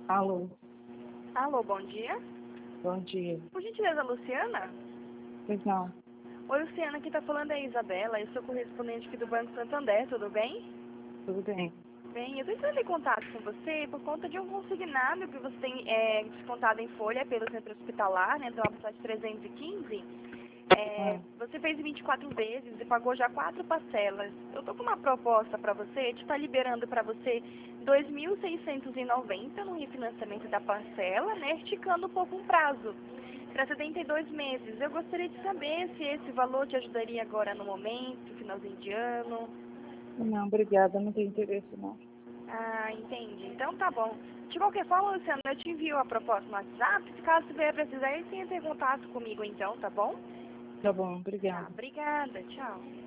Alô, Alô, bom dia. bom dia. Por gentileza, Luciana? Pois não, Oi, Luciana, quem está falando é a Isabela. Eu sou correspondente aqui do Banco Santander, tudo bem? tudo bem. Bem, eu estou entrando em contato com você por conta de um consignado que você tem descontado em folha pelo centro hospitalar, né, do Absat 315. Ah, Você fez em 24 vezes e pagou já 4 parcelas. Eu estou com uma proposta para você, de estar liberando para você 2.690 no refinanciamento da parcela, né, esticando um pouco o prazo para 72 meses. Eu gostaria de saber se esse valor te ajudaria agora no momento, finalzinho de ano. não, obrigada, não tenho interesse não. Ah, entendi. Então tá bom. De qualquer forma, Luciano, eu te envio a proposta no WhatsApp. Se caso você vier precisar, você entra em contato comigo então, tá bom? Tá bom, Tá, obrigada. obrigada. Tchau.